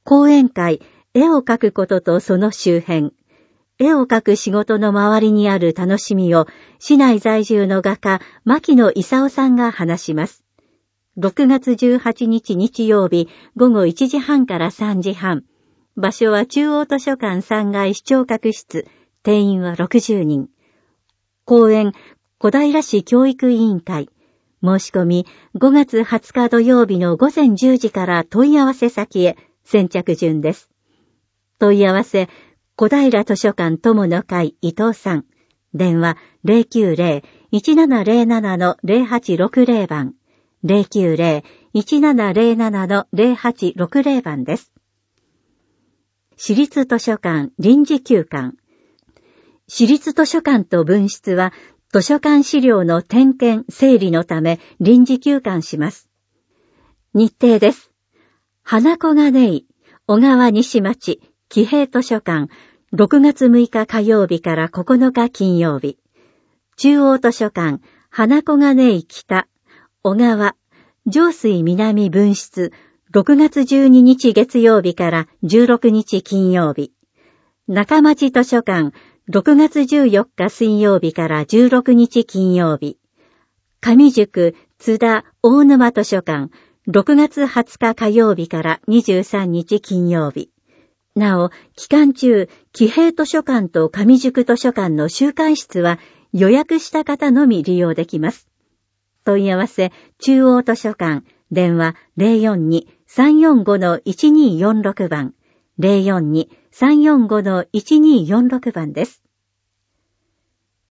講演会、絵を描くこととその周辺。絵を描く仕事の周りにある楽しみを、市内在住の画家、牧野勲さんが話します。6月18日日曜日、午後1時半から3時半。場所は中央図書館3階視聴覚室。定員は60人。講演、小平市教育委員会。申し込み、5月20日土曜日の午前10時から問い合わせ先へ、先着順です。問い合わせ、小平図書館友の会伊藤さん。電話 090-1707-0860 番。090-1707-0860 番です。市立図書館臨時休館。市立図書館と分室は図書館資料の点検・整理のため臨時休館します。日程です。花小金井、小川西町、喜平図書館、6月6日火曜日から9日金曜日。中央図書館、花小金井北、小川、上水南分室、6月12日月曜日から16日金曜日。中町図書館、6月14日水曜日から16日金曜日。上宿、津田、大沼図書館、6月20日火曜日から23日金曜日。なお、期間中、喜平図書館と上宿図書館の週刊室は予約した方のみ利用できます。問い合わせ、中央図書館、電話 042-345-1246 番、042-345-1246 番です。